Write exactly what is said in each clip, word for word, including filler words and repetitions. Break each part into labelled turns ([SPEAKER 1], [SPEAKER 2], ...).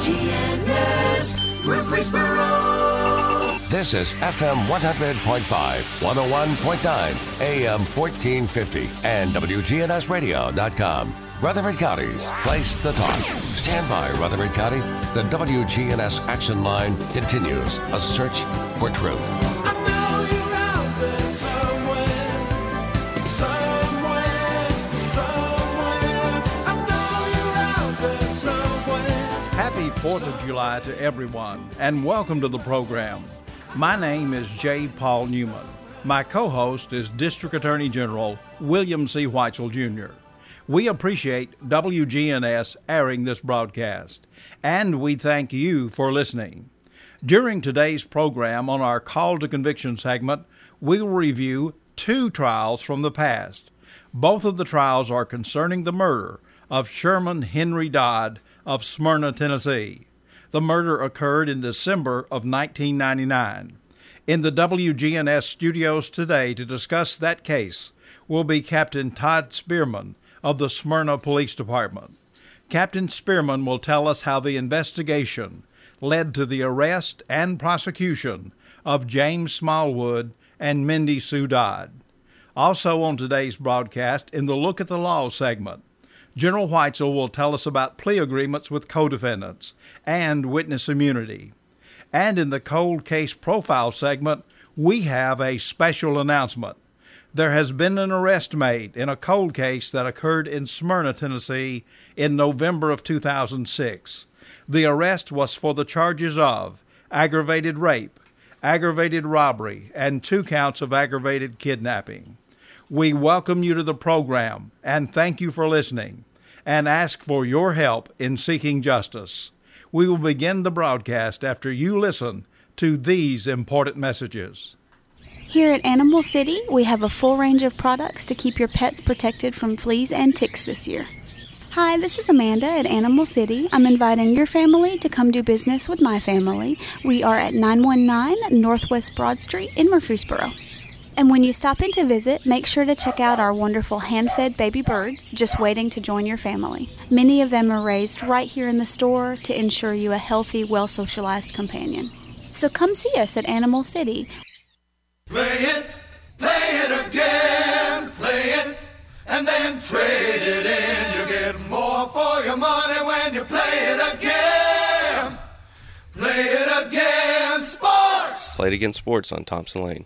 [SPEAKER 1] G N S Murfreesboro.
[SPEAKER 2] This is F M one hundred point five, one oh one point nine, A M fourteen fifty, and W G N S radio dot com. Rutherford County's place to talk. Stand by, Rutherford County. The W G N S Action Line continues. A search for truth.
[SPEAKER 1] I know you're out there somewhere, somewhere, somewhere. I know you're out there somewhere.
[SPEAKER 3] Happy fourth of July to everyone, and welcome to the program. My name is J. Paul Newman. My co-host is District Attorney General William C. Whitesell, Junior We appreciate W G N S airing this broadcast, and we thank you for listening. During today's program on our Call to Conviction segment, we will review two trials from the past. Both of the trials are concerning the murder of Sherman Henry Dodd of Smyrna, Tennessee. The murder occurred in December of nineteen ninety-nine. In the W G N S studios today to discuss that case will be Captain Todd Spearman of the Smyrna Police Department. Captain Spearman will tell us how the investigation led to the arrest and prosecution of James Smallwood and Mindy Sue Dodd. Also on today's broadcast, in the Look at the Law segment, General Whitesell will tell us about plea agreements with co-defendants and witness immunity. And in the Cold Case Profile segment, we have a special announcement. There has been an arrest made in a cold case that occurred in Smyrna, Tennessee in November of two thousand six. The arrest was for the charges of aggravated rape, aggravated robbery, and two counts of aggravated kidnapping. We welcome you to the program and thank you for listening and ask for your help in seeking justice. We will begin the broadcast after you listen to these important messages.
[SPEAKER 4] Here at Animal City, we have a full range of products to keep your pets protected from fleas and ticks this year. Hi, this is Amanda at Animal City. I'm inviting your family to come do business with my family. We are at nine one nine Northwest Broad Street in Murfreesboro. And when you stop in to visit, make sure to check out our wonderful hand-fed baby birds just waiting to join your family. Many of them are raised right here in the store to ensure you a healthy, well-socialized companion. So come see us at Animal City.
[SPEAKER 1] Play it, play it again, play it, and then trade it in. You get more for your money when you play it again. Play it again, sports.
[SPEAKER 5] Play it again, sports on Thompson Lane.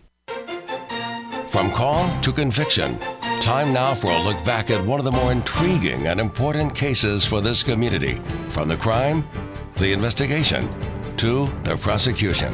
[SPEAKER 2] From call to conviction, time now for a look back at one of the more intriguing and important cases for this community. From the crime, the investigation, to the prosecution.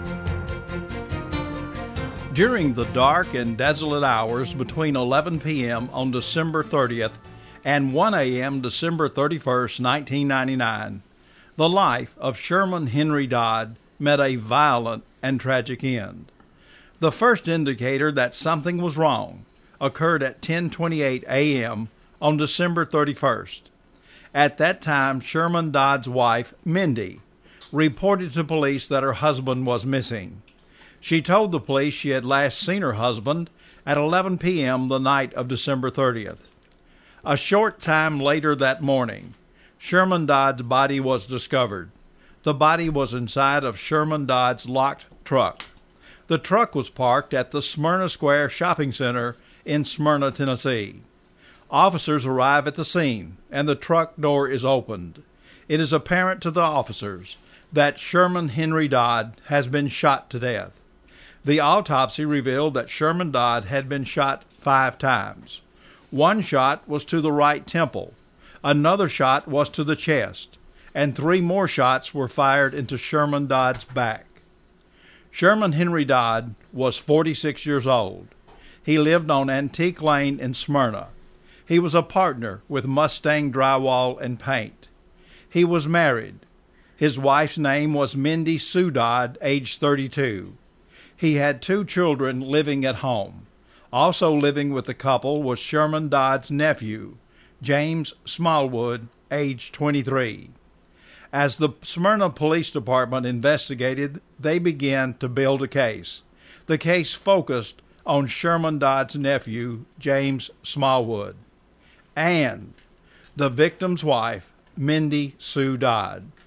[SPEAKER 3] During the dark and desolate hours between eleven p.m. on December thirtieth and one a.m. December thirty-first, nineteen ninety-nine, the life of Sherman Henry Dodd met a violent and tragic end. The first indicator that something was wrong occurred at ten twenty-eight a.m. on December thirty-first. At that time, Sherman Dodd's wife, Mindy, reported to police that her husband was missing. She told the police she had last seen her husband at eleven p.m. the night of December thirtieth. A short time later that morning, Sherman Dodd's body was discovered. The body was inside of Sherman Dodd's locked truck. The truck was parked at the Smyrna Square Shopping Center in Smyrna, Tennessee. Officers arrive at the scene, and the truck door is opened. It is apparent to the officers that Sherman Henry Dodd has been shot to death. The autopsy revealed that Sherman Dodd had been shot five times. One shot was to the right temple, another shot was to the chest, and three more shots were fired into Sherman Dodd's back. Sherman Henry Dodd was forty-six years old. He lived on Antique Lane in Smyrna. He was a partner with Mustang Drywall and Paint. He was married. His wife's name was Mindy Sue Dodd, age thirty-two. He had two children living at home. Also living with the couple was Sherman Dodd's nephew, James Smallwood, age twenty-three. As the Smyrna Police Department investigated, they began to build a case. The case focused on Sherman Dodd's nephew, James Smallwood, and the victim's wife, Mindy Sue Dodd.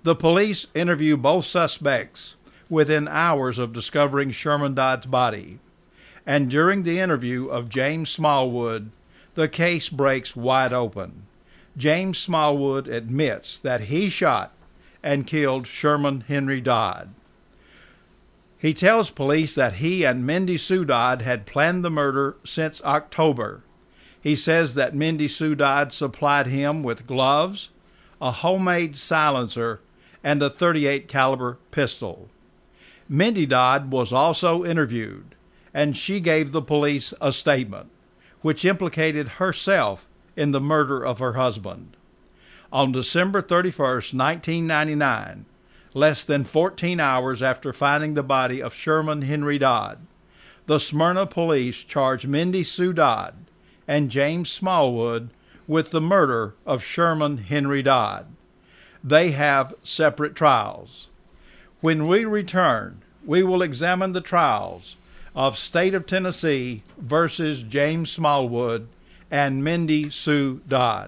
[SPEAKER 3] The police interview both suspects within hours of discovering Sherman Dodd's body. And during the interview of James Smallwood, the case breaks wide open. James Smallwood admits that he shot and killed Sherman Henry Dodd. He tells police that he and Mindy Sue Dodd had planned the murder since October. He says that Mindy Sue Dodd supplied him with gloves, a homemade silencer, and a thirty-eight caliber pistol. Mindy Dodd was also interviewed, and she gave the police a statement, which implicated herself in the murder of her husband. On December thirty-first, nineteen ninety-nine, less than fourteen hours after finding the body of Sherman Henry Dodd, the Smyrna police charged Mindy Sue Dodd and James Smallwood with the murder of Sherman Henry Dodd. They have separate trials. When we return, we will examine the trials of State of Tennessee versus James Smallwood and Mindy Sue Dodd.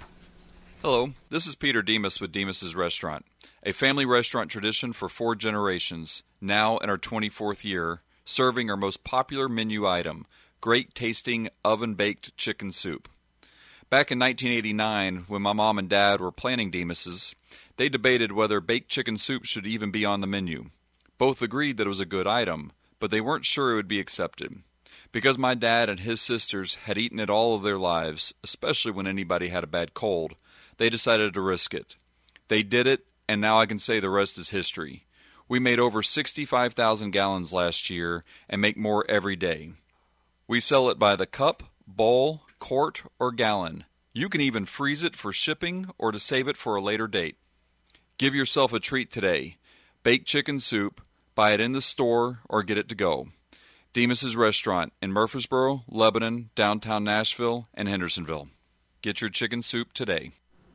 [SPEAKER 6] Hello, this is Peter Demas with Demas's Restaurant, a family restaurant tradition for four generations, now in our twenty-fourth year, serving our most popular menu item, great tasting oven-baked chicken soup. Back in nineteen eighty-nine, when my mom and dad were planning Demas's, they debated whether baked chicken soup should even be on the menu. Both agreed that it was a good item, but they weren't sure it would be accepted. Because my dad and his sisters had eaten it all of their lives, especially when anybody had a bad cold, they decided to risk it. They did it, and now I can say the rest is history. We made over sixty-five thousand gallons last year and make more every day. We sell it by the cup, bowl, quart, or gallon. You can even freeze it for shipping or to save it for a later date. Give yourself a treat today. Bake chicken soup, buy it in the store, or get it to go. Demas's Restaurant in Murfreesboro, Lebanon, downtown Nashville, and Hendersonville. Get your chicken soup today.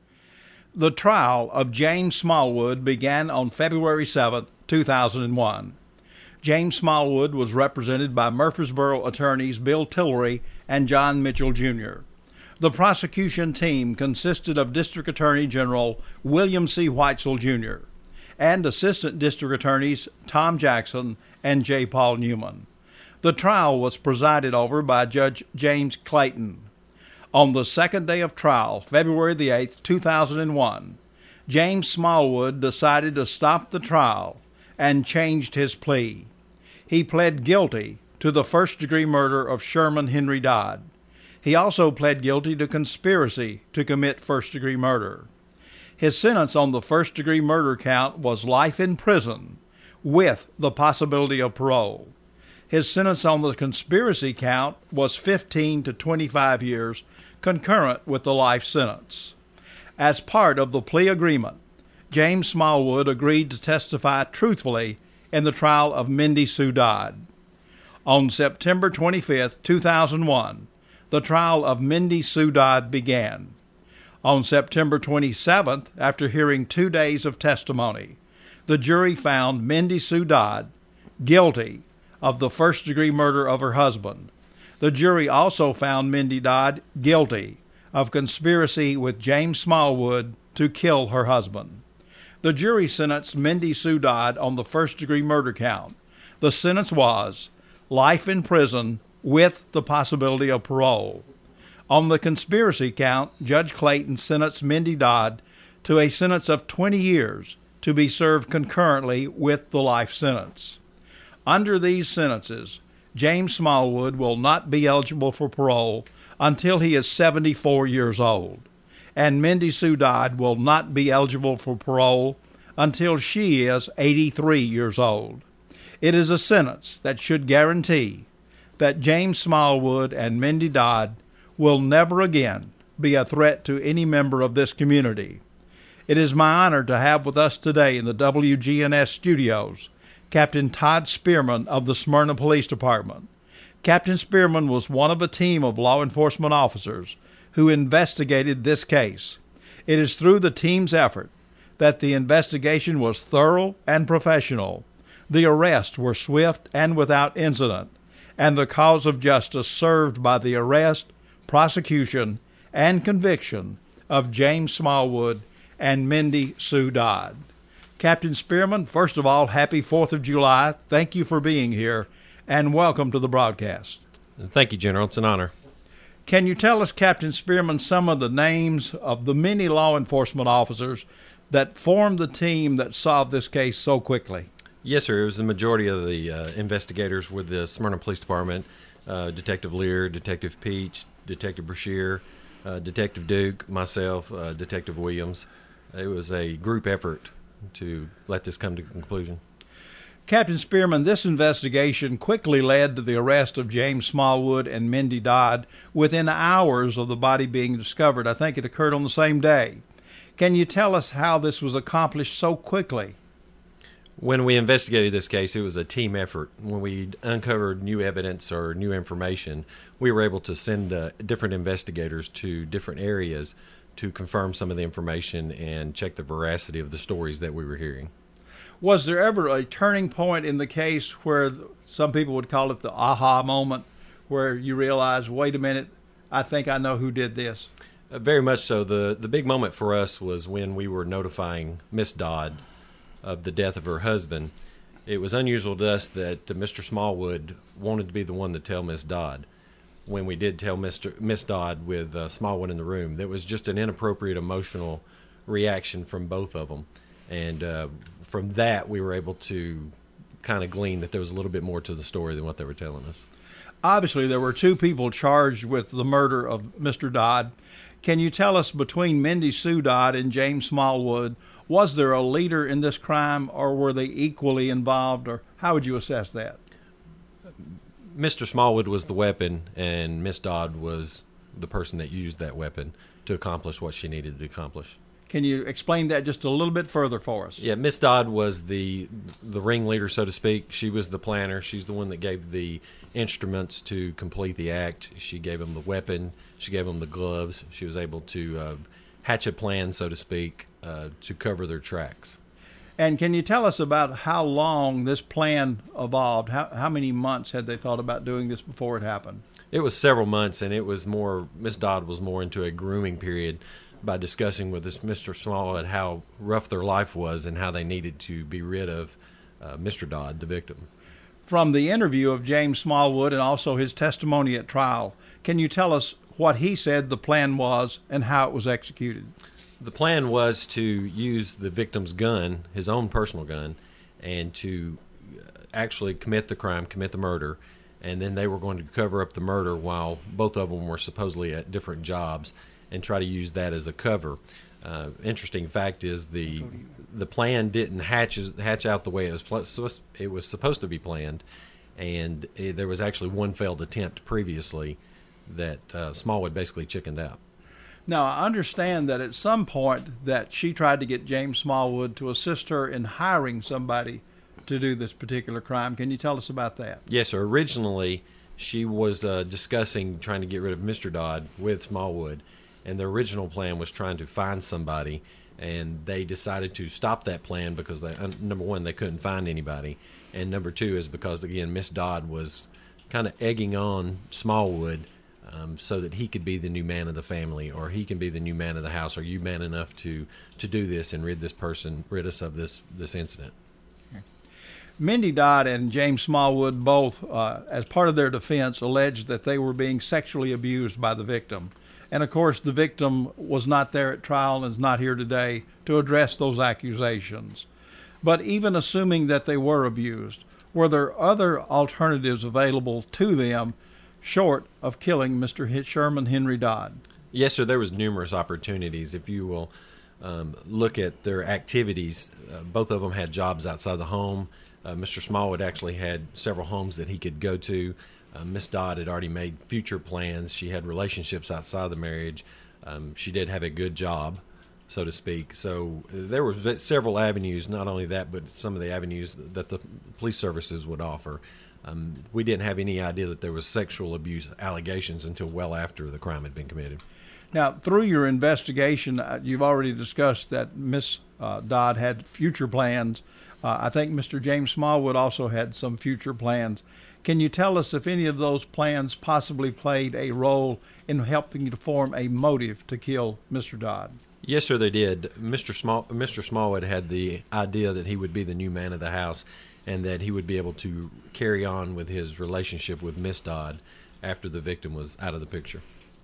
[SPEAKER 3] The trial of James Smallwood began on February seventh, two thousand one. James Smallwood was represented by Murfreesboro attorneys Bill Tillery and John Mitchell, Junior The prosecution team consisted of District Attorney General William C. Whitesell, Junior and Assistant District Attorneys Tom Jackson and J. Paul Newman. The trial was presided over by Judge James Clayton. On the second day of trial, February the eighth, two thousand one, James Smallwood decided to stop the trial and changed his plea. He pled guilty to the first-degree murder of Sherman Henry Dodd. He also pled guilty to conspiracy to commit first-degree murder. His sentence on the first-degree murder count was life in prison with the possibility of parole. His sentence on the conspiracy count was fifteen to twenty-five years, concurrent with the life sentence. As part of the plea agreement, James Smallwood agreed to testify truthfully in the trial of Mindy Sue Dodd. On September twenty-fifth, two thousand one, the trial of Mindy Sue Dodd began. On September twenty-seventh, after hearing two days of testimony, the jury found Mindy Sue Dodd guilty of the first-degree murder of her husband. The jury also found Mindy Dodd guilty of conspiracy with James Smallwood to kill her husband. The jury sentenced Mindy Sue Dodd on the first-degree murder count. The sentence was life in prison with the possibility of parole. On the conspiracy count, Judge Clayton sentenced Mindy Dodd to a sentence of twenty years to be served concurrently with the life sentence. Under these sentences, James Smallwood will not be eligible for parole until he is seventy-four years old, and Mindy Sue Dodd will not be eligible for parole until she is eighty-three years old. It is a sentence that should guarantee that James Smallwood and Mindy Dodd will never again be a threat to any member of this community. It is my honor to have with us today in the W G N S studios Captain Todd Spearman of the Smyrna Police Department. Captain Spearman was one of a team of law enforcement officers who investigated this case. It is through the team's effort that the investigation was thorough and professional, the arrests were swift and without incident, and the cause of justice served by the arrest, prosecution, and conviction of James Smallwood and Mindy Sue Dodd. Captain Spearman, first of all, happy fourth of July. Thank you for being here, and welcome to the broadcast.
[SPEAKER 7] Thank you, General. It's an honor.
[SPEAKER 3] Can you tell us, Captain Spearman, some of the names of the many law enforcement officers that formed the team that solved this case so quickly?
[SPEAKER 7] Yes, sir. It was the majority of the uh, investigators with the Smyrna Police Department, uh, Detective Lear, Detective Peach, Detective Brashear, uh, Detective Duke, myself, uh, Detective Williams. It was a group effort to let this come to conclusion.
[SPEAKER 3] Captain Spearman, this investigation quickly led to the arrest of James Smallwood and Mindy Dodd within hours of the body being discovered. I think it occurred on the same day. Can you tell us how this was accomplished so quickly?
[SPEAKER 7] When we investigated this case, it was a team effort. When we uncovered new evidence or new information, we were able to send uh, different investigators to different areas to confirm some of the information and check the veracity of the stories that we were hearing.
[SPEAKER 3] Was there ever a turning point in the case where some people would call it the aha moment, where you realize, wait a minute, I think I know who did this?
[SPEAKER 7] Uh, very much so. The, the big moment for us was when we were notifying Miss Dodd of the death of her husband. It was unusual to us that uh, Mister Smallwood wanted to be the one to tell Miss Dodd. When we did tell Mister Miss Dodd with uh, Smallwood in the room, there was just an inappropriate emotional reaction from both of them. And uh, from that, we were able to kind of glean that there was a little bit more to the story than what they were telling us.
[SPEAKER 3] Obviously, there were two people charged with the murder of Mister Dodd. Can you tell us, between Mindy Sue Dodd and James Smallwood, was there a leader in this crime, or were they equally involved, or how would you assess that?
[SPEAKER 7] Mister Smallwood was the weapon, and Miss Dodd was the person that used that weapon to accomplish what she needed to accomplish.
[SPEAKER 3] Can you explain that just a little bit further for us?
[SPEAKER 7] Yeah, Miss Dodd was the the ringleader, so to speak. She was the planner. She's the one that gave the instruments to complete the act. She gave them the weapon. She gave them the gloves. She was able to uh, hatch a plan, so to speak, uh, to cover their tracks.
[SPEAKER 3] And can you tell us about how long this plan evolved? How how many months had they thought about doing this before it happened?
[SPEAKER 7] It was several months, and it was more, Miss Dodd was more into a grooming period by discussing with this Mister Smallwood how rough their life was and how they needed to be rid of uh, Mister Dodd, the victim.
[SPEAKER 3] From the interview of James Smallwood and also his testimony at trial, can you tell us what he said the plan was and how it was executed?
[SPEAKER 7] The plan was to use the victim's gun, his own personal gun, and to actually commit the crime, commit the murder, and then they were going to cover up the murder while both of them were supposedly at different jobs and try to use that as a cover. Uh, interesting fact is the the plan didn't hatch hatch out the way it was pl- it was supposed to be planned, and it, there was actually one failed attempt previously that uh, Smallwood basically chickened out.
[SPEAKER 3] Now, I understand that at some point that she tried to get James Smallwood to assist her in hiring somebody to do this particular crime. Can you tell us about that?
[SPEAKER 7] Yes, sir. Originally, she was uh, discussing trying to get rid of Mister Dodd with Smallwood, and the original plan was trying to find somebody, and they decided to stop that plan because, they, uh, number one, they couldn't find anybody, and number two is because, again, Miss Dodd was kind of egging on Smallwood Um, so that he could be the new man of the family, or he can be the new man of the house. Are you man enough to, to do this and rid this person, rid us of this this incident?
[SPEAKER 3] Mindy Dodd and James Smallwood both, uh, as part of their defense, alleged that they were being sexually abused by the victim. And, of course, the victim was not there at trial and is not here today to address those accusations. But even assuming that they were abused, were there other alternatives available to them short of killing Mister Sherman Henry Dodd?
[SPEAKER 7] Yes, sir. There was numerous opportunities. If you will um, look at their activities, uh, both of them had jobs outside the home. Uh, Mister Smallwood actually had several homes that he could go to. Uh, Miss Dodd had already made future plans. She had relationships outside the marriage. Um, she did have a good job, so to speak. So uh, there were several avenues, not only that, but some of the avenues that the police services would offer. Um, we didn't have any idea that there was sexual abuse allegations until well after the crime had been committed.
[SPEAKER 3] Now, through your investigation, uh, you've already discussed that Miss Uh, Dodd had future plans. Uh, I think Mister James Smallwood also had some future plans. Can you tell us if any of those plans possibly played a role in helping you to form a motive to kill Mister Dodd?
[SPEAKER 7] Yes, sir, they did. Mister Small, Mister Smallwood had the idea that he would be the new man of the house and that he would be able to carry on with his relationship with Miss Dodd after the victim was out of the picture.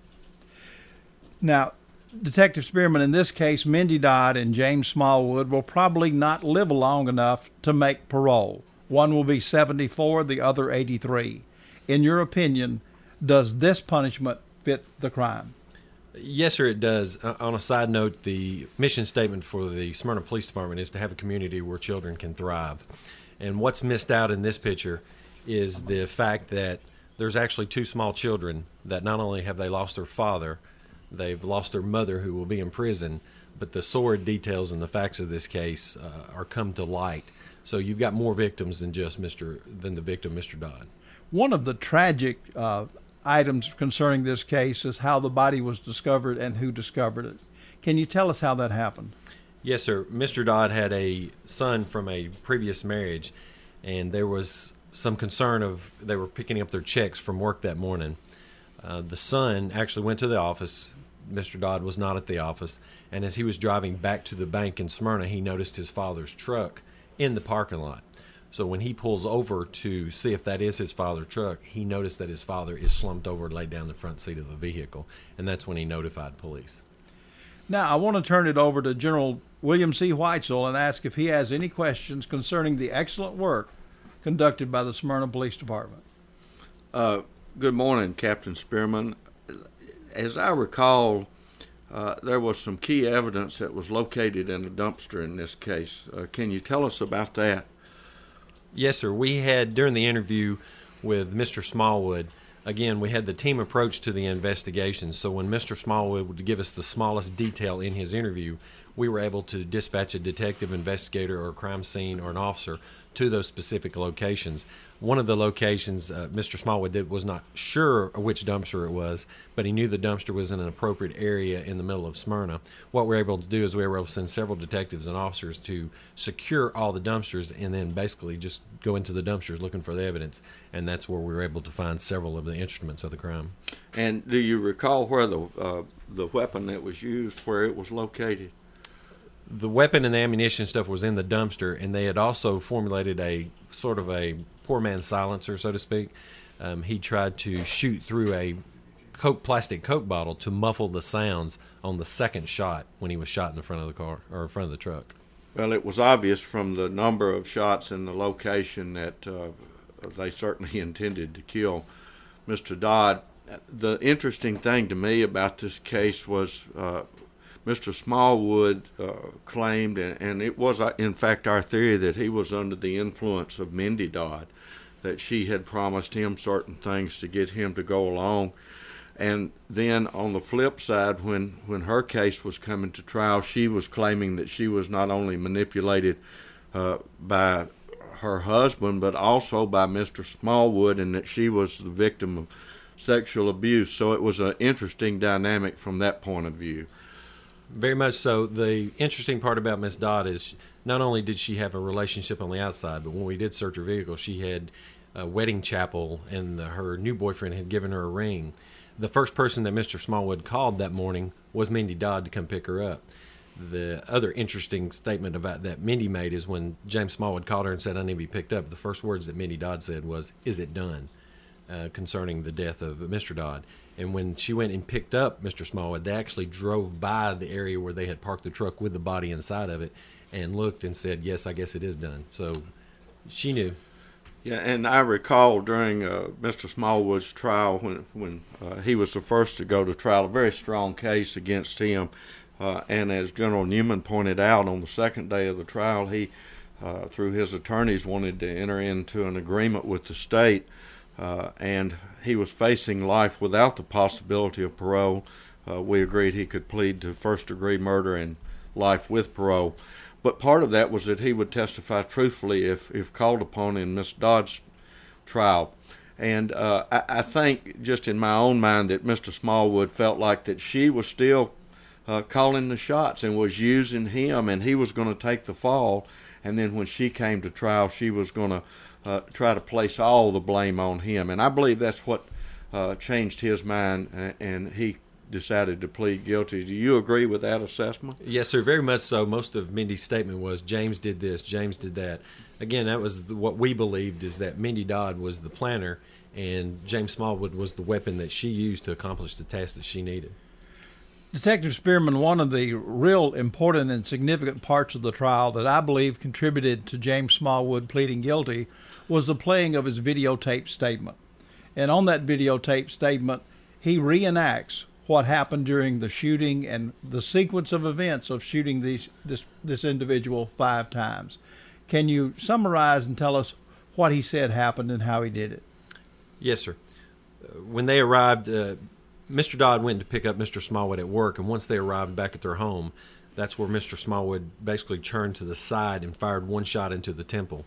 [SPEAKER 3] Now, Detective Spearman, in this case, Mindy Dodd and James Smallwood will probably not live long enough to make parole. One will be seventy-four, the other eighty-three. In your opinion, does this punishment fit the crime?
[SPEAKER 7] Yes, sir, it does. Uh, on a side note, the mission statement for the Smyrna Police Department is to have a community where children can thrive. And what's missed out in this picture is the fact that there's actually two small children that not only have they lost their father, they've lost their mother who will be in prison, but the sordid details and the facts of this case uh, are come to light. So you've got more victims than just Mister than the victim, Mister Dodd.
[SPEAKER 3] One of the tragic uh, items concerning this case is how the body was discovered and who discovered it. Can you tell us how that happened?
[SPEAKER 7] Yes, sir. Mister Dodd had a son from a previous marriage, and there was some concern of they were picking up their checks from work that morning. Uh, the son actually went to the office. Mister Dodd was not at the office, and as he was driving back to the bank in Smyrna, he noticed his father's truck in the parking lot. So when he pulls over to see if that is his father's truck, he noticed that his father is slumped over and laid down the front seat of the vehicle, and that's when he notified police.
[SPEAKER 3] Now, I want to turn it over to General William C. Whitesell and ask if he has any questions concerning the excellent work conducted by the Smyrna Police Department.
[SPEAKER 8] Uh, good morning, Captain Spearman. As I recall, uh, there was some key evidence that was located in a dumpster in this case. Uh, can you tell us about that?
[SPEAKER 7] Yes, sir. We had, during the interview with Mister Smallwood, again, we had the team approach to the investigation. So when Mister Smallwood would give us the smallest detail in his interview, we were able to dispatch a detective, investigator, or a crime scene or an officer to those specific locations. One of the locations uh, Mister Smallwood did was not sure which dumpster it was, but he knew the dumpster was in an appropriate area in the middle of Smyrna. What we were able to do is we were able to send several detectives and officers to secure all the dumpsters and then basically just go into the dumpsters looking for the evidence, and that's where we were able to find several of the instruments of the crime.
[SPEAKER 8] And do you recall where the uh, the weapon that was used, where it was located?
[SPEAKER 7] The weapon and the ammunition stuff was in the dumpster, and they had also formulated a sort of a poor man's silencer, so to speak. Um, he tried to shoot through a Coke plastic Coke bottle to muffle the sounds on the second shot when he was shot in the front of the car or in front of the truck.
[SPEAKER 8] Well, it was obvious from the number of shots and the location that uh, they certainly intended to kill Mister Dodd. The interesting thing to me about this case was uh, Mister Smallwood uh, claimed, and, and it was uh, in fact our theory, that he was under the influence of Mindy Dodd, that she had promised him certain things to get him to go along. And then on the flip side, when, when her case was coming to trial, she was claiming that she was not only manipulated uh, by her husband, but also by Mister Smallwood, and that she was the victim of sexual abuse. So it was an interesting dynamic from that point of view.
[SPEAKER 7] Very much so. The interesting part about Miss Dodd is not only did she have a relationship on the outside, but when we did search her vehicle, she had a wedding chapel, and the, her new boyfriend had given her a ring. The first person that Mister Smallwood called that morning was Mindy Dodd to come pick her up. The other interesting statement about that Mindy made is when James Smallwood called her and said, "I need to be picked up," the first words that Mindy Dodd said was, "Is it done?" Uh, concerning the death of Mister Dodd. And when she went and picked up Mister Smallwood, they actually drove by the area where they had parked the truck with the body inside of it and looked and said, "Yes, I guess it is done." So she knew.
[SPEAKER 8] Yeah, and I recall during uh, Mister Smallwood's trial, when when uh, he was the first to go to trial, a very strong case against him. Uh, and as General Newman pointed out, on the second day of the trial, he, uh, through his attorneys, wanted to enter into an agreement with the state, uh, and he was facing life without the possibility of parole. Uh, we agreed he could plead to first-degree murder and life with parole. But part of that was that he would testify truthfully if, if called upon in Miss Dodd's trial. And uh, I, I think, just in my own mind, that Mister Smallwood felt like that she was still uh, calling the shots and was using him, and he was going to take the fall. And then when she came to trial, she was going to uh, try to place all the blame on him. And I believe that's what uh, changed his mind, and he decided to plead guilty. Do you agree with that assessment?
[SPEAKER 7] Yes, sir, very much so. Most of Mindy's statement was James did this, James did that. Again, that was the, what we believed, is that Mindy Dodd was the planner and James Smallwood was the weapon that she used to accomplish the task that she needed.
[SPEAKER 3] Detective Spearman, one of the real important and significant parts of the trial that I believe contributed to James Smallwood pleading guilty was the playing of his videotape statement. And on that videotape statement, he reenacts what happened during the shooting and the sequence of events of shooting these, this, this individual five times. Can you summarize and tell us what he said happened and how he did it?
[SPEAKER 7] Yes, sir. Uh, when they arrived, uh, Mister Dodd went to pick up Mister Smallwood at work, and once they arrived back at their home, that's where Mister Smallwood basically turned to the side and fired one shot into the temple.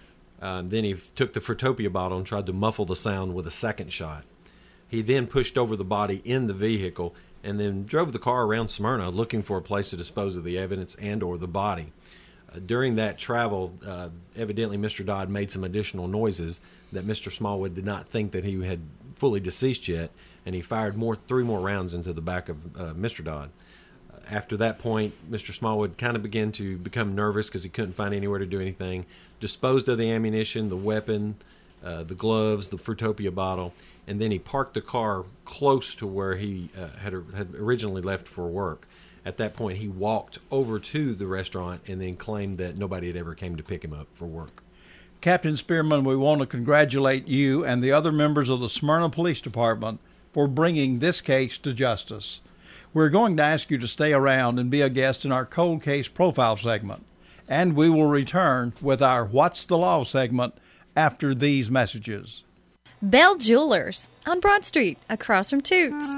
[SPEAKER 7] Um, then he took the Fruitopia bottle and tried to muffle the sound with a second shot. He then pushed over the body in the vehicle and then drove the car around Smyrna looking for a place to dispose of the evidence and or the body. Uh, during that travel, uh, evidently Mister Dodd made some additional noises that Mister Smallwood did not think that he had fully deceased yet, and he fired more three more rounds into the back of uh, Mister Dodd. Uh, after that point, Mister Smallwood kind of began to become nervous because he couldn't find anywhere to do anything, disposed of the ammunition, the weapon, uh, the gloves, the Fruitopia bottle, and then he parked the car close to where he uh, had, had originally left for work. At that point, he walked over to the restaurant and then claimed that nobody had ever came to pick him up for work.
[SPEAKER 3] Captain Spearman, we want to congratulate you and the other members of the Smyrna Police Department for bringing this case to justice. We're going to ask you to stay around and be a guest in our Cold Case Profile segment, and we will return with our What's the Law segment after these messages.
[SPEAKER 9] Bell Jewelers on Broad Street, across from Toots.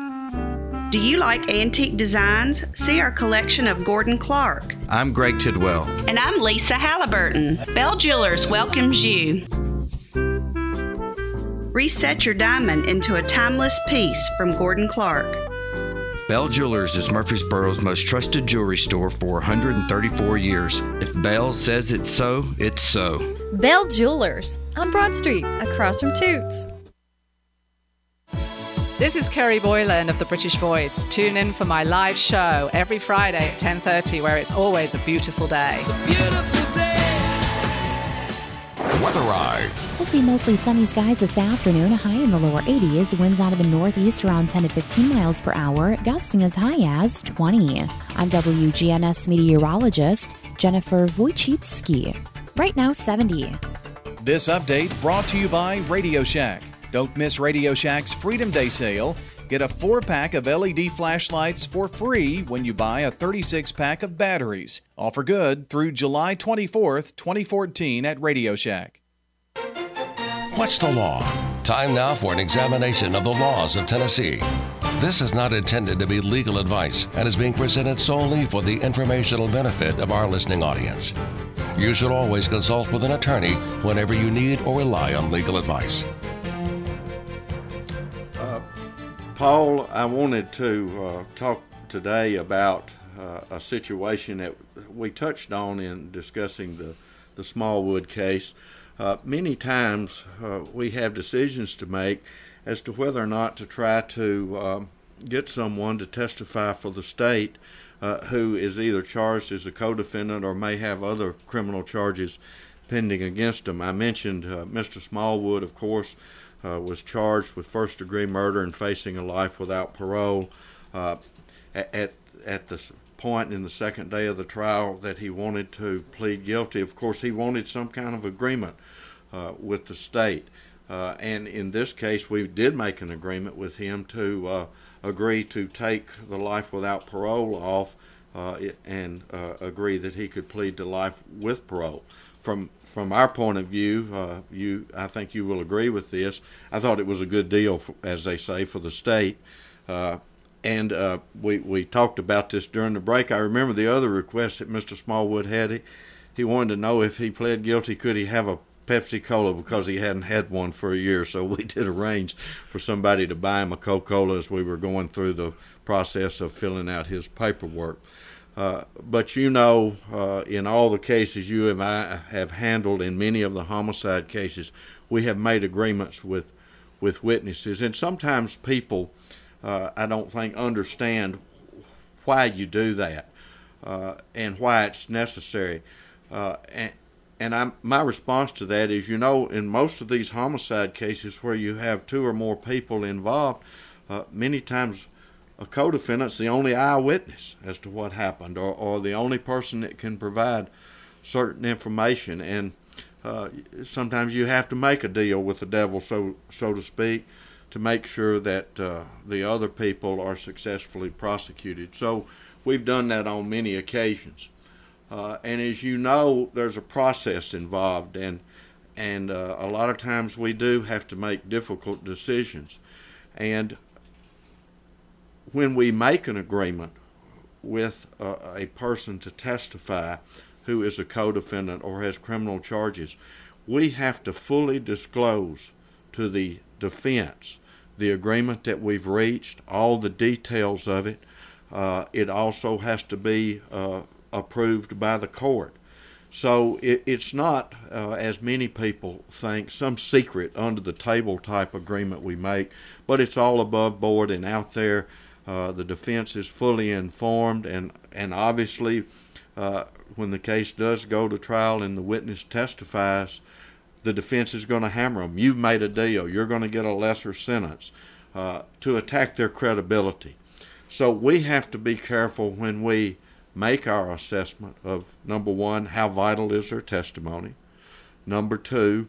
[SPEAKER 10] Do you like antique designs? See our collection of Gordon Clark.
[SPEAKER 11] I'm Greg Tidwell.
[SPEAKER 10] And I'm Lisa Halliburton. Bell Jewelers welcomes you. Reset your diamond into a timeless piece from Gordon Clark.
[SPEAKER 11] Bell Jewelers is Murfreesboro's most trusted jewelry store for one hundred thirty-four years. If Bell says it's so, it's so.
[SPEAKER 9] Bell Jewelers on Broad Street, across from Toots.
[SPEAKER 12] This is Kerry Boylan of The British Voice. Tune in for my live show every Friday at ten thirty, where it's always a beautiful day. It's a beautiful day.
[SPEAKER 2] Weather Ride.
[SPEAKER 13] We'll see mostly sunny skies this afternoon, a high in the lower eighties, winds out of the northeast around ten to fifteen miles per hour, gusting as high as twenty. I'm W G N S meteorologist Jennifer Wojcicki. Right now, seventy.
[SPEAKER 14] This update brought to you by Radio Shack. Don't miss Radio Shack's Freedom Day sale. Get a four-pack of L E D flashlights for free when you buy a thirty-six pack of batteries. Offer good through July twenty-fourth, twenty fourteen at Radio Shack.
[SPEAKER 2] What's the law? Time now for an examination of the laws of Tennessee. This is not intended to be legal advice and is being presented solely for the informational benefit of our listening audience. You should always consult with an attorney whenever you need or rely on legal advice.
[SPEAKER 8] Paul, I wanted to uh, talk today about uh, a situation that we touched on in discussing the, the Smallwood case. Uh, many times uh, we have decisions to make as to whether or not to try to um, get someone to testify for the state uh, who is either charged as a co-defendant or may have other criminal charges pending against them. I mentioned uh, Mister Smallwood, of course, Uh, was charged with first-degree murder and facing a life without parole. Uh, at at the point in the second day of the trial that he wanted to plead guilty, of course, he wanted some kind of agreement uh, with the state. Uh, and in this case, we did make an agreement with him to uh, agree to take the life without parole off uh, and uh, agree that he could plead to life with parole. From From our point of view, uh, you, I think you will agree with this. I thought it was a good deal, for, as they say, for the state. Uh, and uh, we we talked about this during the break. I remember the other request that Mister Smallwood had. He, he wanted to know if he pled guilty, could he have a Pepsi-Cola, because he hadn't had one for a year. So we did arrange for somebody to buy him a Coca-Cola as we were going through the process of filling out his paperwork. Uh, but you know, uh, in all the cases you and I have handled, in many of the homicide cases, we have made agreements with with witnesses. And sometimes people uh, I don't think, understand why you do that uh, and why it's necessary. Uh, and and I'm, my response to that is, you know, in most of these homicide cases where you have two or more people involved, uh, many times a co-defendant's the only eyewitness as to what happened, or, or the only person that can provide certain information. And uh, sometimes you have to make a deal with the devil, so so to speak, to make sure that uh, the other people are successfully prosecuted. So we've done that on many occasions. Uh, and as you know, there's a process involved, and and uh, a lot of times we do have to make difficult decisions. And when we make an agreement with a, a person to testify who is a co-defendant or has criminal charges, we have to fully disclose to the defense the agreement that we've reached, all the details of it. Uh, it also has to be uh, approved by the court. So it, it's not, uh, as many people think, some secret under-the-table type agreement we make, but it's all above board and out there. Uh, the defense is fully informed, and, and obviously uh, when the case does go to trial and the witness testifies, the defense is going to hammer them. You've made a deal. You're going to get a lesser sentence, uh, to attack their credibility. So we have to be careful when we make our assessment of, number one, how vital is their testimony. Number two,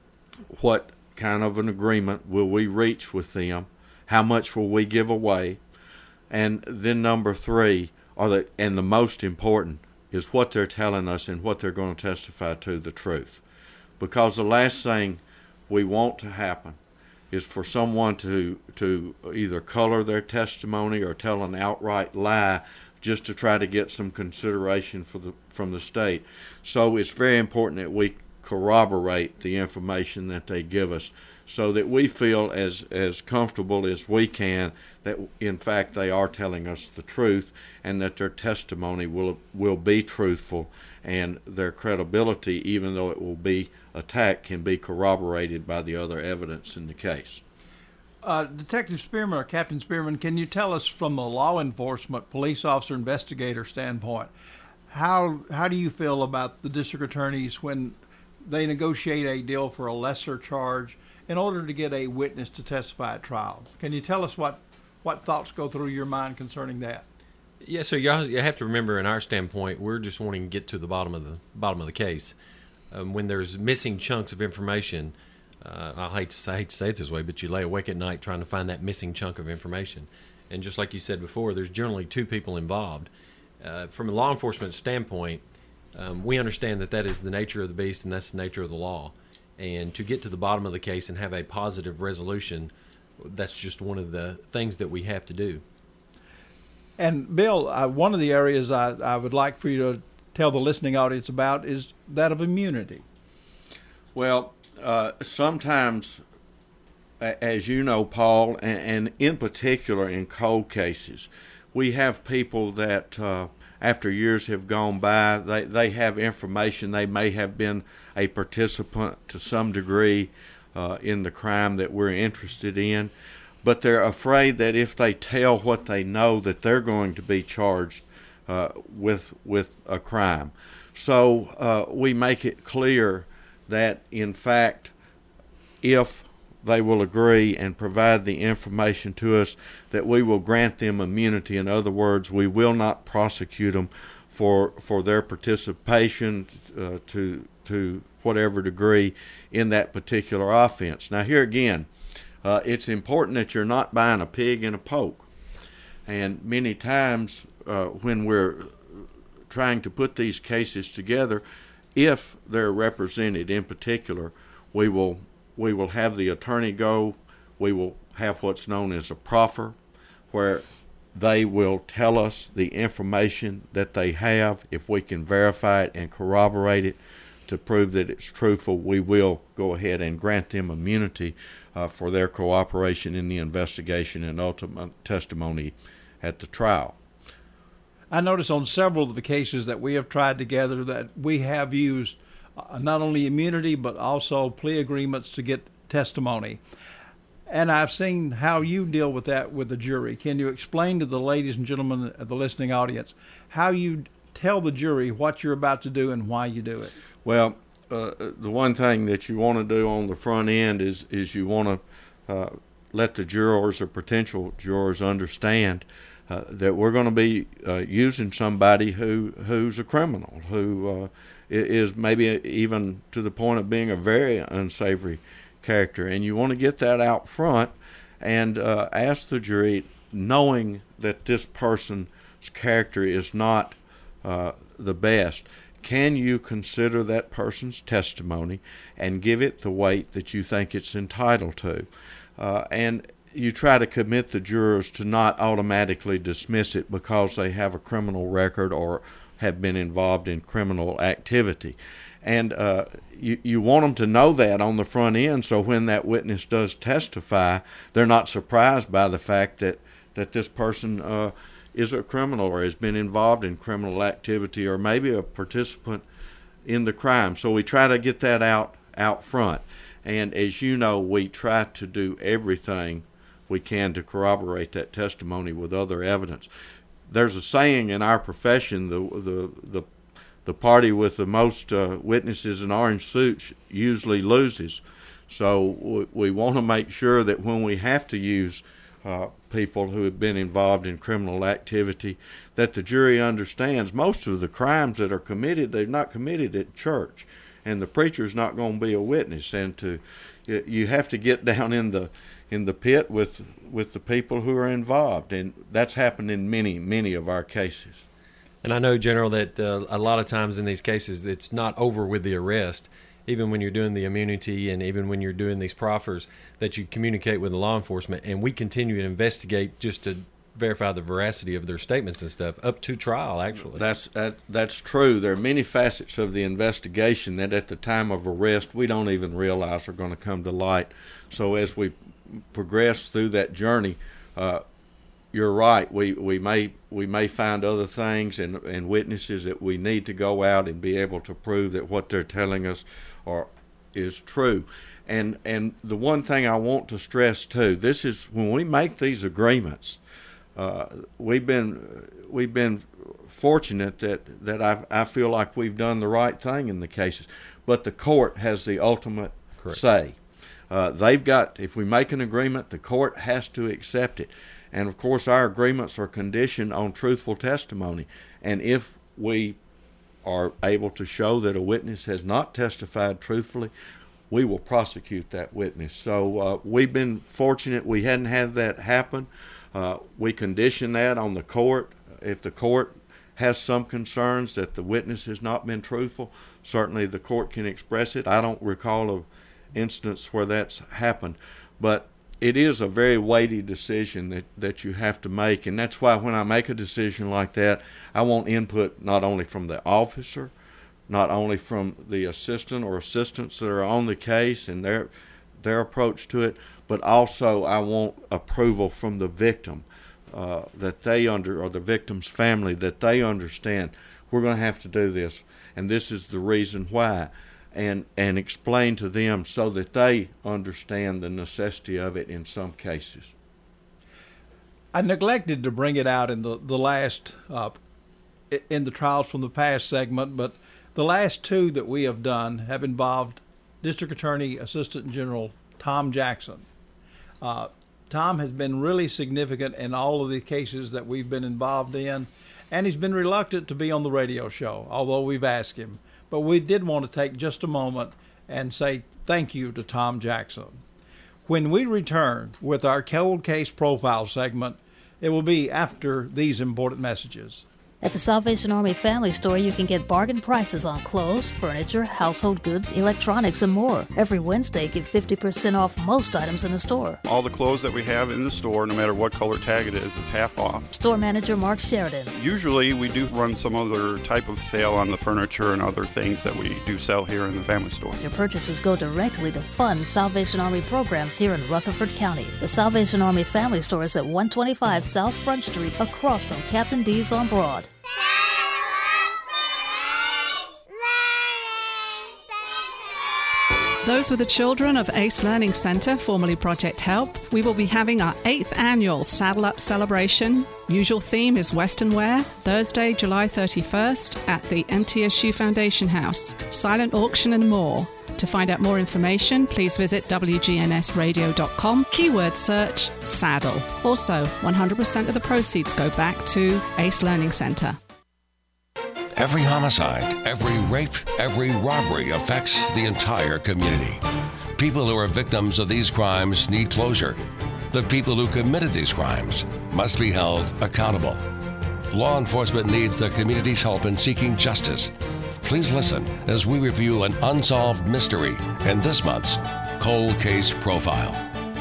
[SPEAKER 8] what kind of an agreement will we reach with them? How much will we give away? And then number three, or the, and the most important, is what they're telling us and what they're going to testify to, the truth. Because the last thing we want to happen is for someone to to either color their testimony or tell an outright lie just to try to get some consideration for the from the state. So it's very important that we corroborate the information that they give us, so that we feel as as comfortable as we can that in fact they are telling us the truth, and that their testimony will will be truthful, and their credibility, even though it will be attacked, can be corroborated by the other evidence in the case.
[SPEAKER 3] Uh, Detective Spearman or Captain Spearman, can you tell us from a law enforcement, police officer, investigator standpoint, how how do you feel about the district attorneys when they negotiate a deal for a lesser charge in order to get a witness to testify at trial? Can you tell us what, what thoughts go through your mind concerning that?
[SPEAKER 7] Yeah, so you you have to remember, in our standpoint, we're just wanting to get to the bottom of the bottom of the case. Um, when there's missing chunks of information, uh, I hate to say, I hate to say it this way, but you lay awake at night trying to find that missing chunk of information. And just like you said before, there's generally two people involved. Uh, from a law enforcement standpoint, um, we understand that that is the nature of the beast, and that's the nature of the law. And to get to the bottom of the case and have a positive resolution, that's just one of the things that we have to do.
[SPEAKER 3] And Bill, uh, one of the areas I, I would like for you to tell the listening audience about is that of immunity.
[SPEAKER 8] Well, uh, sometimes, as you know, Paul, and, and in particular in cold cases, we have people that uh, after years have gone by, they, they have information. They may have been a participant to some degree uh, in the crime that we're interested in, but they're afraid that if they tell what they know, that they're going to be charged uh, with with a crime. So uh, we make it clear that, in fact, if they will agree and provide the information to us, that we will grant them immunity. In other words, we will not prosecute them for for their participation uh, to to whatever degree in that particular offense. Now, here again, uh, it's important that you're not buying a pig in a poke. And many times uh, when we're trying to put these cases together, if they're represented in particular, we will we will have the attorney go, we will have what's known as a proffer, where they will tell us the information that they have. If we can verify it and corroborate it to prove that it's truthful, we will go ahead and grant them immunity uh, for their cooperation in the investigation and ultimate testimony at the trial.
[SPEAKER 3] I notice on several of the cases that we have tried together that we have used uh, not only immunity but also plea agreements to get testimony. And I've seen how you deal with that with the jury. Can you explain to the ladies and gentlemen of the listening audience how you tell the jury what you're about to do and why you do it?
[SPEAKER 8] Well, uh, the one thing that you want to do on the front end is, is you want to uh, let the jurors or potential jurors understand uh, that we're going to be uh, using somebody who who's a criminal, who uh, is maybe even to the point of being a very unsavory character. And you want to get that out front and uh, ask the jury, knowing that this person's character is not uh, the best, can you consider that person's testimony and give it the weight that you think it's entitled to? Uh, and you try to commit the jurors to not automatically dismiss it because they have a criminal record or have been involved in criminal activity. And uh, you, you want them to know that on the front end, so when that witness does testify, they're not surprised by the fact that, that this person uh, is a criminal or has been involved in criminal activity or maybe a participant in the crime. So we try to get that out, out front. And as you know, we try to do everything we can to corroborate that testimony with other evidence. There's a saying in our profession, the the the, the party with the most uh, witnesses in orange suits usually loses. So we, we want to make sure that when we have to use uh, people who have been involved in criminal activity, that the jury understands most of the crimes that are committed, they're not committed at church, and the preacher's not going to be a witness. And to you have to get down in the in the pit with with the people who are involved, and that's happened in many many of our cases.
[SPEAKER 7] And I know, General, that uh, a lot of times in these cases it's not over with the arrest. Even when you're doing the immunity and even when you're doing these proffers, that you communicate with the law enforcement, and we continue to investigate just to verify the veracity of their statements and stuff up to trial, actually.
[SPEAKER 8] That's that, that's true. There are many facets of the investigation that at the time of arrest we don't even realize are going to come to light. So as we progress through that journey, uh, you're right. We we may we may find other things and, and witnesses that we need to go out and be able to prove that what they're telling us are is true. And and the one thing I want to stress too, this is when we make these agreements, uh, we've been we've been fortunate that that I I feel like we've done the right thing in the cases, but the court has the ultimate Correct. say. Uh, they've got, if we make an agreement, the court has to accept it. And of course, our agreements are conditioned on truthful testimony. And if we are able to show that a witness has not testified truthfully, we will prosecute that witness. So uh, we've been fortunate we hadn't had that happen. Uh, we condition that on the court. If the court has some concerns that the witness has not been truthful, certainly the court can express it. I don't recall a instance where that's happened, but it is a very weighty decision that, that you have to make, and that's why when I make a decision like that, I want input not only from the officer, not only from the assistant or assistants that are on the case and their their approach to it, but also I want approval from the victim, uh, that they under or the victim's family, that they understand we're going to have to do this, and this is the reason why. And, and explain to them so that they understand the necessity of it in some cases.
[SPEAKER 3] I neglected to bring it out in the, the last, uh, in the trials from the past segment, but the last two that we have done have involved District Attorney Assistant General Tom Jackson. Uh, Tom has been really significant in all of the cases that we've been involved in, and he's been reluctant to be on the radio show, although we've asked him. But we did want to take just a moment and say thank you to Tom Jackson. When we return with our Cold Case Profile segment, it will be after these important messages.
[SPEAKER 15] At the Salvation Army Family Store, you can get bargain prices on clothes, furniture, household goods, electronics, and more. Every Wednesday, get fifty percent off most items in the store.
[SPEAKER 16] All the clothes that we have in the store, no matter what color tag it is, is half off.
[SPEAKER 15] Store manager Mark Sheridan.
[SPEAKER 16] Usually, we do run some other type of sale on the furniture and other things that we do sell here in the family store.
[SPEAKER 15] Your purchases go directly to fund Salvation Army programs here in Rutherford County. The Salvation Army Family Store is at one twenty-five South Front Street, across from Captain D's on Broad.
[SPEAKER 12] Those were the children of ACE Learning Center, formerly Project Help. We will be having our eighth annual Saddle Up celebration. Usual theme is Western wear. Thursday, July thirty-first at the M T S U Foundation House. Silent auction and more. To find out more information, please visit W G N S radio dot com. Keyword search saddle. Also, one hundred percent of the proceeds go back to ACE Learning Center.
[SPEAKER 2] Every homicide, every rape, every robbery affects the entire community. People who are victims of these crimes need closure. The people who committed these crimes must be held accountable. Law enforcement needs the community's help in seeking justice. Please listen as we review an unsolved mystery in this month's Cold Case Profile.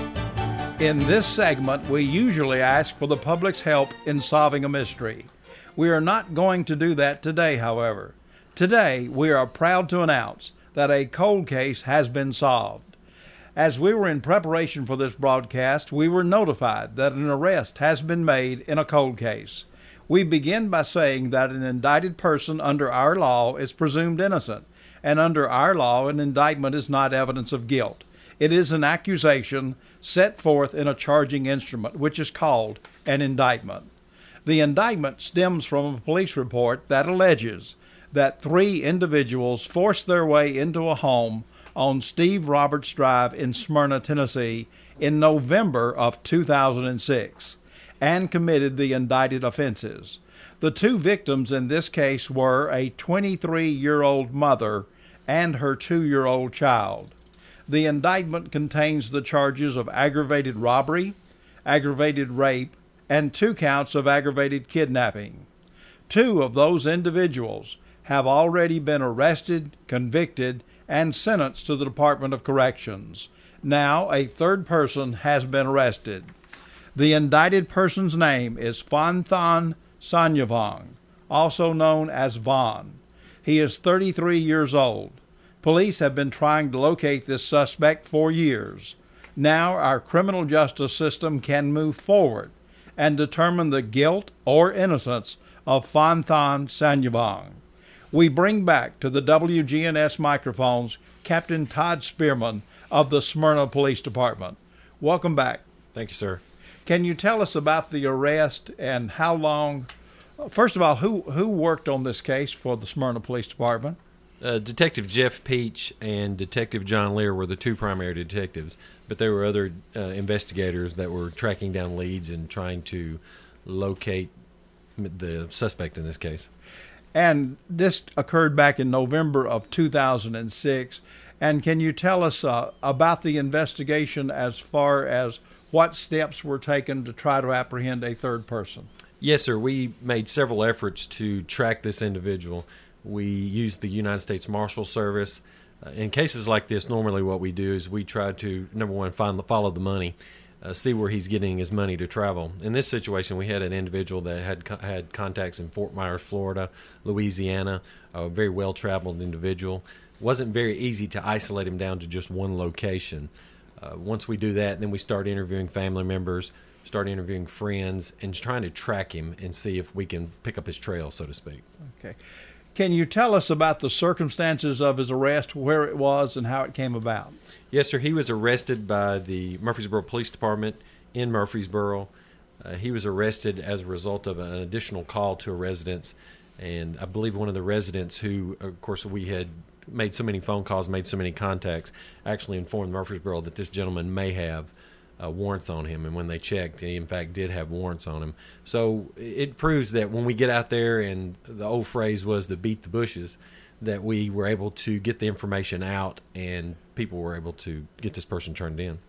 [SPEAKER 3] In this segment, we usually ask for the public's help in solving a mystery. We are not going to do that today, however. Today, we are proud to announce that a cold case has been solved. As we were in preparation for this broadcast, we were notified that an arrest has been made in a cold case. We begin by saying that an indicted person under our law is presumed innocent, and under our law, an indictment is not evidence of guilt. It is an accusation set forth in a charging instrument, which is called an indictment. The indictment stems from a police report that alleges that three individuals forced their way into a home on Steve Roberts Drive in Smyrna, Tennessee in November of two thousand six and committed the indicted offenses. The two victims in this case were a twenty-three-year-old mother and her two-year-old child. The indictment contains the charges of aggravated robbery, aggravated rape, and two counts of aggravated kidnapping. Two of those individuals have already been arrested, convicted, and sentenced to the Department of Corrections. Now a third person has been arrested. The indicted person's name is Phonthan Sanyavong, also known as Vaughn. He is thirty-three years old. Police have been trying to locate this suspect for years. Now our criminal justice system can move forward and determine the guilt or innocence of Phonthan Sanyavong. We bring back to the W G N S microphones Captain Todd Spearman of the Smyrna Police Department. Welcome back.
[SPEAKER 7] Thank you, sir.
[SPEAKER 3] Can you tell us about the arrest and how long? First of all, who who worked on this case for the Smyrna Police Department?
[SPEAKER 7] Uh, Detective Jeff Peach and Detective John Lear were the two primary detectives, but there were other uh, investigators that were tracking down leads and trying to locate the suspect in this case.
[SPEAKER 3] And this occurred back in November of two thousand six. And can you tell us uh, about the investigation as far as what steps were taken to try to apprehend a third person?
[SPEAKER 7] Yes, sir. We made several efforts to track this individual. We used the United States Marshal Service. Uh, in cases like this, normally what we do is we try to, number one, find the, follow the money, uh, see where he's getting his money to travel. In this situation, we had an individual that had co- had contacts in Fort Myers, Florida, Louisiana, a very well-traveled individual. It wasn't very easy to isolate him down to just one location. Uh, once we do that, then we start interviewing family members, start interviewing friends, and trying to track him and see if we can pick up his trail, so to speak.
[SPEAKER 3] Okay. Can you tell us about the circumstances of his arrest, where it was, and how it came about?
[SPEAKER 7] Yes, sir. He was arrested by the Murfreesboro Police Department in Murfreesboro. Uh, he was arrested as a result of an additional call to a residence, and I believe one of the residents who, of course, we had made so many phone calls, made so many contacts, actually informed Murfreesboro that this gentleman may have uh, warrants on him. And when they checked, he in fact did have warrants on him. So it proves that when we get out there, and the old phrase was to beat the bushes, that we were able to get the information out and people were able to get this person turned in.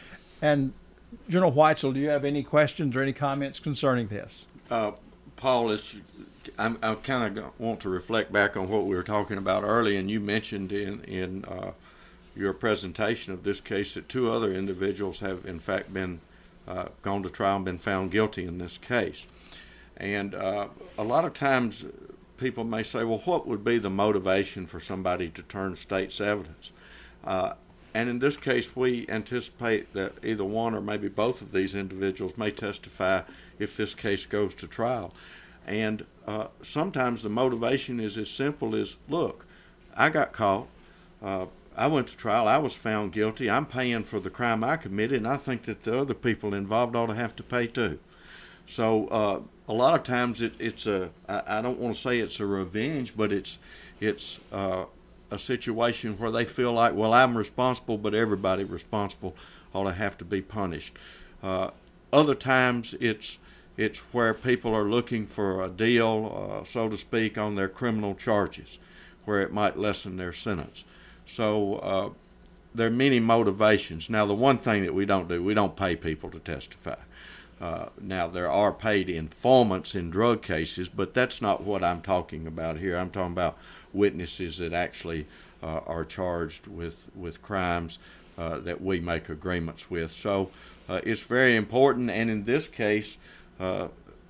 [SPEAKER 3] And General Whitesell, do you have any questions or any comments concerning this?
[SPEAKER 8] Uh, Paul, it's, I'm, I kind of want to reflect back on what we were talking about earlier, and you mentioned in, in uh, your presentation of this case that two other individuals have in fact been uh, gone to trial and been found guilty in this case. And uh, a lot of times people may say, well, what would be the motivation for somebody to turn state's evidence? Uh, and in this case, we anticipate that either one or maybe both of these individuals may testify if this case goes to trial. And uh, sometimes the motivation is as simple as, look, I got caught. Uh, I went to trial. I was found guilty. I'm paying for the crime I committed, and I think that the other people involved ought to have to pay too. So uh, a lot of times it, it's a, I, I don't want to say it's a revenge, but it's, it's uh, a situation where they feel like, well, I'm responsible, but everybody responsible ought to have to be punished. Uh, other times it's, it's where people are looking for a deal, uh, so to speak, on their criminal charges, where it might lessen their sentence. So uh, there are many motivations. Now, the one thing that we don't do, we don't pay people to testify. Uh, now, there are paid informants in drug cases, but that's not what I'm talking about here. I'm talking about witnesses that actually uh, are charged with, with crimes uh, that we make agreements with. So uh, it's very important, and in this case, uh,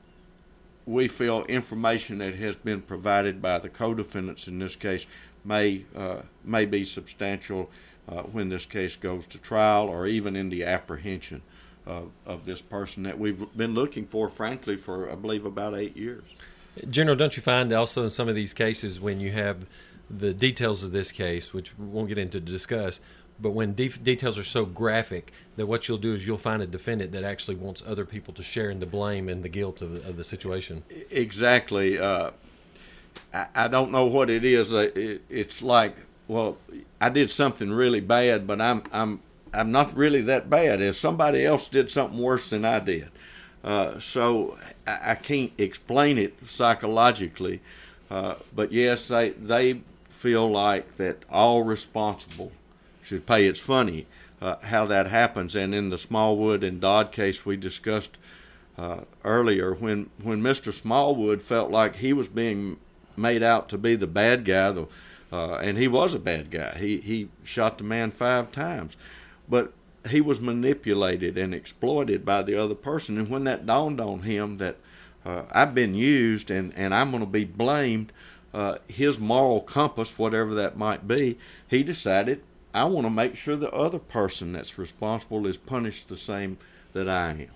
[SPEAKER 8] we feel information that has been provided by the co-defendants in this case may uh, may be substantial uh, when this case goes to trial, or even in the apprehension of, of this person that we've been looking for, frankly, for I believe about eight years.
[SPEAKER 7] General, don't you find also in some of these cases when you have the details of this case, which we won't get into to discuss, but when de- details are so graphic that what you'll do is you'll find a defendant that actually wants other people to share in the blame and the guilt of, of the situation?
[SPEAKER 8] Exactly. Uh, I, I don't know what it is. Uh, it, it's like, well, I did something really bad, but I'm I'm I'm not really that bad. If somebody else did something worse than I did, uh, so I, I can't explain it psychologically. Uh, but yes, they they feel like that all responsible should pay. It's funny uh, how that happens. And in the Smallwood and Dodd case we discussed uh, earlier, when, when Mister Smallwood felt like he was being made out to be the bad guy, the, uh, and he was a bad guy. He, he shot the man five times. But he was manipulated and exploited by the other person. And when that dawned on him that uh, I've been used and, and I'm going to be blamed, uh, his moral compass, whatever that might be, he decided, I want to make sure the other person that's responsible is punished the same that I am.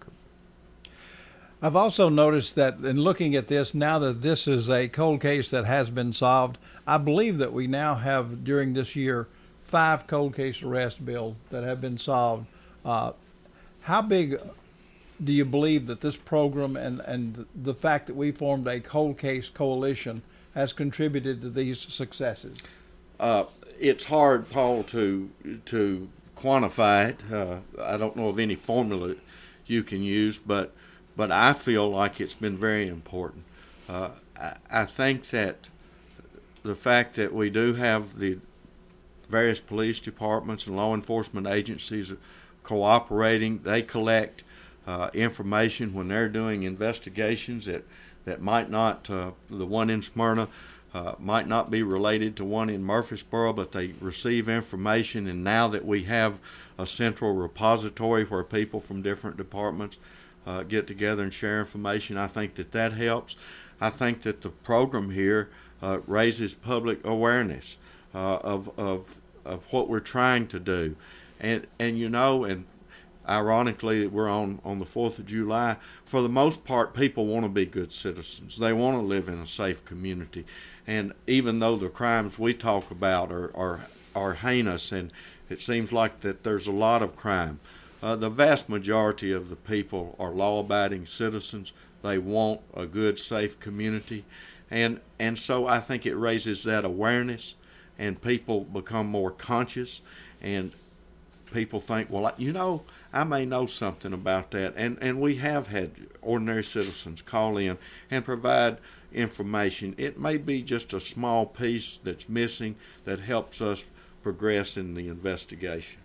[SPEAKER 3] I've also noticed that in looking at this, now that this is a cold case that has been solved, I believe that we now have, during this year, five cold case arrest bills that have been solved. Uh, how big do you believe that this program and, and the fact that we formed a cold case coalition has contributed to these successes?
[SPEAKER 8] Uh, it's hard, Paul, to to quantify it. Uh, I don't know of any formula you can use, but but I feel like it's been very important. Uh, I, I think that the fact that we do have the various police departments and law enforcement agencies cooperating, they collect uh, information when they're doing investigations that, that might not, uh, the one in Smyrna, Uh, might not be related to one in Murfreesboro, but they receive information. And now that we have a central repository where people from different departments uh, get together and share information, I think that that helps. I think that the program here uh, raises public awareness uh, of of of what we're trying to do, and and you know, and ironically, we're on, on the fourth of July. For the most part, people want to be good citizens. They want to live in a safe community. And even though the crimes we talk about are, are, are heinous, and it seems like that there's a lot of crime, uh, the vast majority of the people are law-abiding citizens. They want a good, safe community. And, and so I think it raises that awareness, and people become more conscious, and people think, well, you know, I may know something about that. And, and we have had ordinary citizens call in and provide information. It may be just a small piece that's missing that helps us progress in the investigation.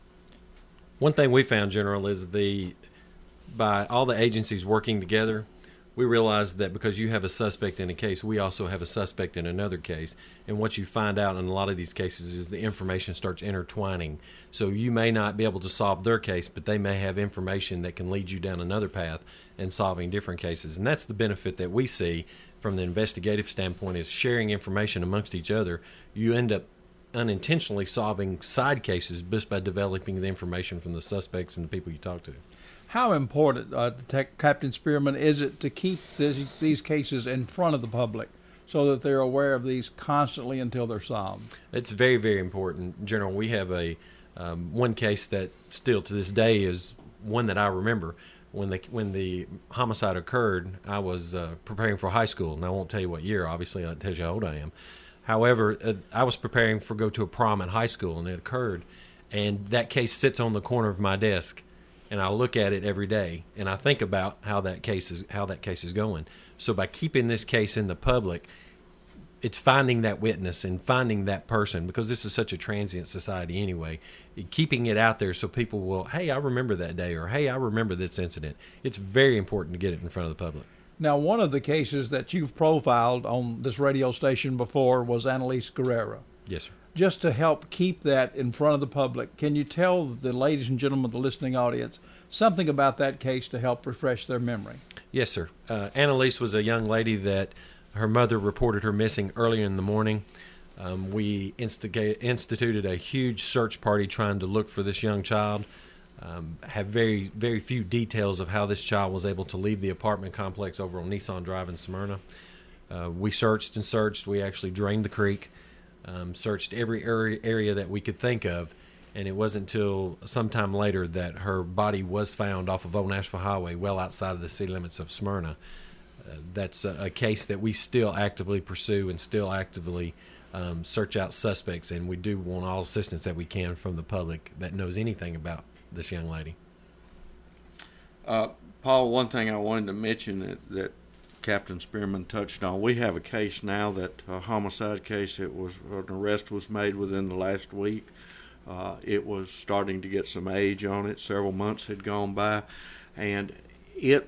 [SPEAKER 7] One thing we found, General, is the by all the agencies working together, we realized that because you have a suspect in a case, we also have a suspect in another case. And what you find out in a lot of these cases is the information starts intertwining. So you may not be able to solve their case, but they may have information that can lead you down another path in solving different cases. And that's the benefit that we see from the investigative standpoint, is sharing information amongst each other. You end up unintentionally solving side cases just by developing the information from the suspects and the people you talk to.
[SPEAKER 3] How important, uh, Captain Spearman, is it to keep this, these cases in front of the public so that they're aware of these constantly until they're solved?
[SPEAKER 7] It's very, very important. General, we have a um, one case that still to this day is one that I remember. When the when the homicide occurred, I was uh, preparing for high school, and I won't tell you what year. Obviously, that tells you how old I am. However, uh, I was preparing for go to a prom in high school, and it occurred, and that case sits on the corner of my desk, and I look at it every day, and I think about how that case is how that case is going. So by keeping this case in the public, it's finding that witness and finding that person, because this is such a transient society anyway, keeping it out there so people will, hey, I remember that day, or hey, I remember this incident. It's very important to get it in front of the public.
[SPEAKER 3] Now, one of the cases that you've profiled on this radio station before was Annalise Guerrero.
[SPEAKER 7] Yes, sir.
[SPEAKER 3] Just to help keep that in front of the public, can you tell the ladies and gentlemen of the listening audience something about that case to help refresh their memory?
[SPEAKER 7] Yes, sir. Uh, Annalise was a young lady that her mother reported her missing early in the morning. Um, we instigate, instituted a huge search party trying to look for this young child. Um, have very, very few details of how this child was able to leave the apartment complex over on Nissan Drive in Smyrna. Uh, we searched and searched. We actually drained the creek, um, searched every area, area that we could think of, and it wasn't until sometime later that her body was found off of Old Nashville Highway, well outside of the city limits of Smyrna. Uh, that's a, a case that we still actively pursue and still actively um, search out suspects, and we do want all assistance that we can from the public that knows anything about this young lady.
[SPEAKER 8] Uh, Paul, one thing I wanted to mention that, that Captain Spearman touched on, we have a case now that a homicide case. It was an arrest was made within the last week. Uh, it was starting to get some age on it. Several months had gone by, and it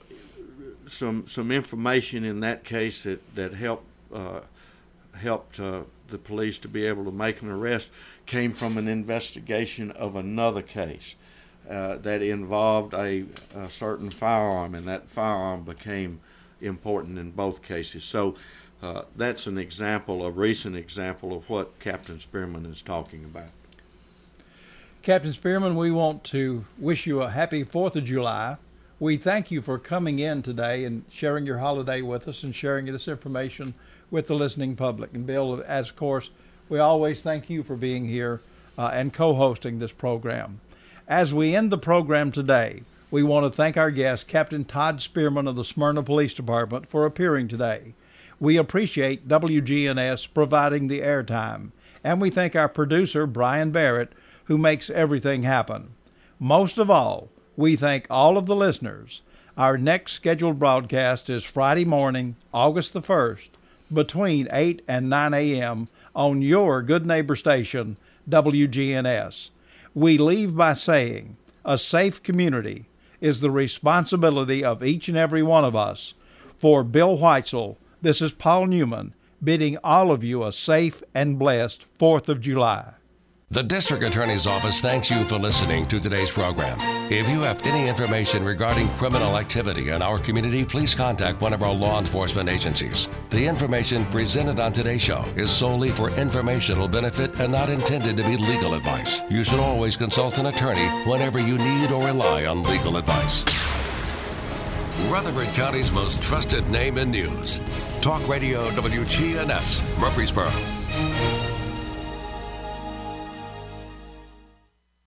[SPEAKER 8] some some information in that case that that helped uh, helped uh, the police to be able to make an arrest came from an investigation of another case uh, that involved a, a certain firearm, and that firearm became important in both cases. So uh, that's an example, a recent example of what Captain Spearman is talking about.
[SPEAKER 3] Captain Spearman, we want to wish you a happy fourth of July. We thank you for coming in today and sharing your holiday with us and sharing this information with the listening public. And Bill, as of course, we always thank you for being here uh, and co-hosting this program. As we end the program today, we want to thank our guest, Captain Todd Spearman of the Smyrna Police Department, for appearing today. We appreciate W G N S providing the airtime, and we thank our producer, Brian Barrett, who makes everything happen. Most of all, we thank all of the listeners. Our next scheduled broadcast is Friday morning, August the first, between eight and nine a.m. on your good neighbor station, W G N S. We leave by saying, a safe community is the responsibility of each and every one of us. For Bill Whitesell, this is Paul Newman, bidding all of you a safe and blessed fourth of July.
[SPEAKER 2] The District Attorney's Office thanks you for listening to today's program. If you have any information regarding criminal activity in our community, please contact one of our law enforcement agencies. The information presented on today's show is solely for informational benefit and not intended to be legal advice. You should always consult an attorney whenever you need or rely on legal advice. Rutherford County's most trusted name in news. Talk Radio W G N S, Murfreesboro.